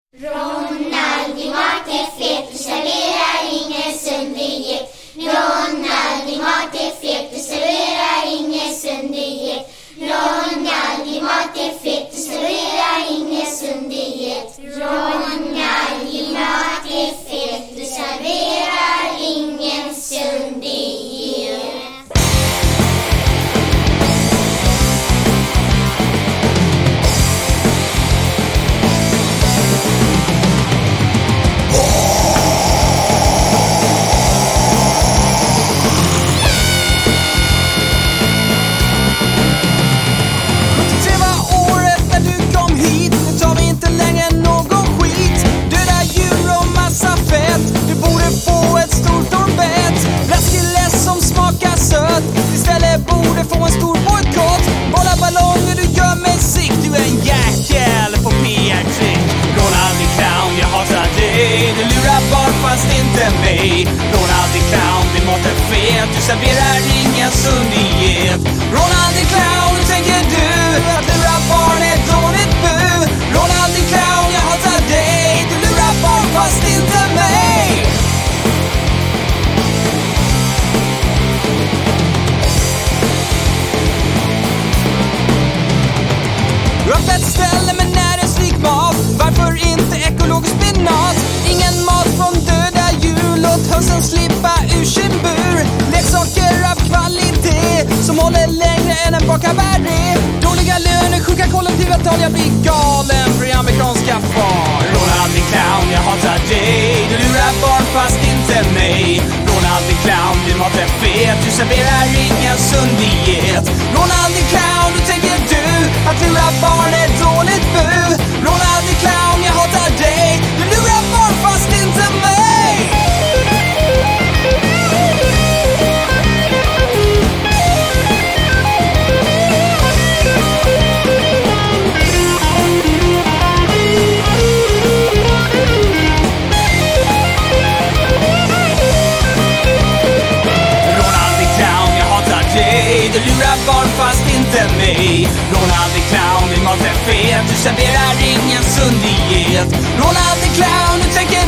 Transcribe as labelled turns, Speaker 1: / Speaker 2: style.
Speaker 1: Ronald din mat är fet, du serverar ingen sund-diet. Ronald din mat är fet, du serverar ingen sund-diet. Ronald din mat är fet, du serverar ingen sund-diet. Ronald din mat är fet, du serverar ingen sund-diet.
Speaker 2: Istället borde få en stor bojkott. Bara ballonger, du gör mig sick. Du är en jäkel på PR-trick. Ronald din clown, jag hatar dig. Du lurar barn fast inte mig. Ronald din clown, din mat är fet. Du serverar ingen sund-diet. Ronald din clown, hur tänker du? Att lura barn är dåligt bu. Ronald din clown, jag hatar dig. Du lurar barn fast inte mig. Öppet ställe med näringsrik mat. Varför inte ekologisk spinat? Ingen mat från döda djur. Låt hönsen slippa ur sin bur. Leksaker av kvalitet som håller längre än en bakaberry. Dåliga löner, sjuka kollektivavtal. Jag blir galen för det amerikanska far. Ronald din clown, jag hatar dig. Du lurar barn fast inte mig. Ronald din clown, din mat är fet. Du serverar ingen sund-diet. Ronald din clown, hur tänker du? Att lura barn är dåligt bu. Ronald din clown, jag hatar dig. Du lurar barn fast inte mig. Du lurar barn fast inte mig. Ronald din clown, din mat är fet. Du serverar ingen sund-diet. Ronald din clown, du tänker